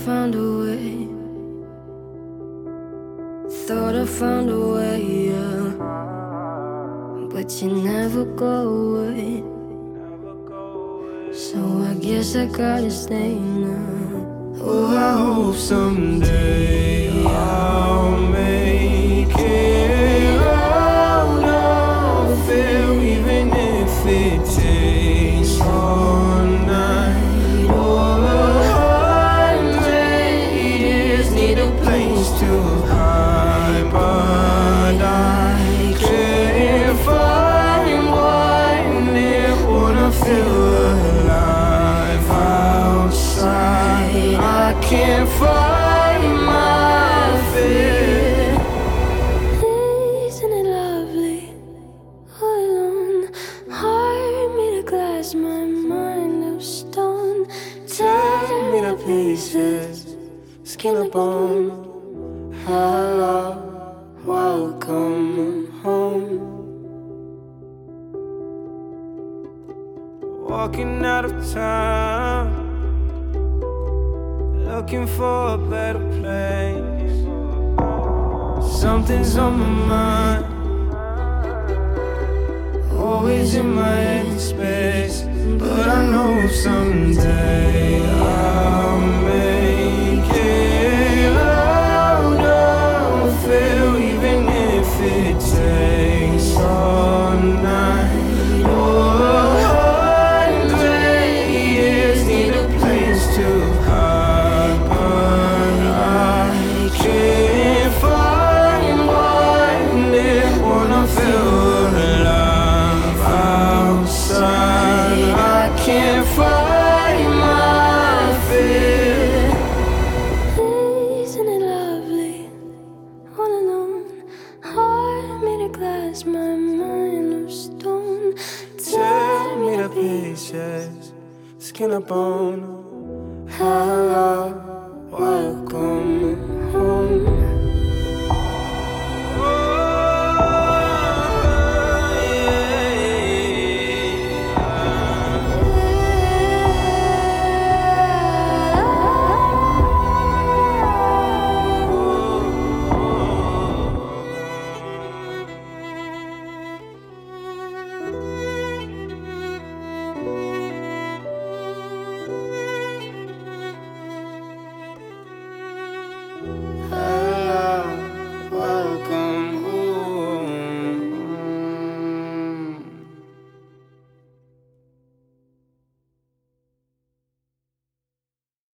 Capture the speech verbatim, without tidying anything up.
found a way. Thought I found a way, yeah. But you never go away. So I guess I gotta stay now. Oh, I hope someday I'll make it out of there, even if it takes all night or a hundred years. Need a place to hide, but I can't find one there. Wanna feel alive outside. I can't find my fear. Isn't it lovely? All alone, heart made of glass, my mind of stone. Tear me to pieces, skin and bone. Hello, welcome home. Walking out of town, looking for a better place. Something's on my mind, always in my head space. But I know someday I'll make it out of here, even if it takes all night or a hundred years. Need a place to hide, but I can't find one there. Wanna feel alive outside. I can't find my fear. Isn't it lovely? All alone, heart made of glass, my mind of stone. Tear me to pieces, skin and bone. Hello, welcome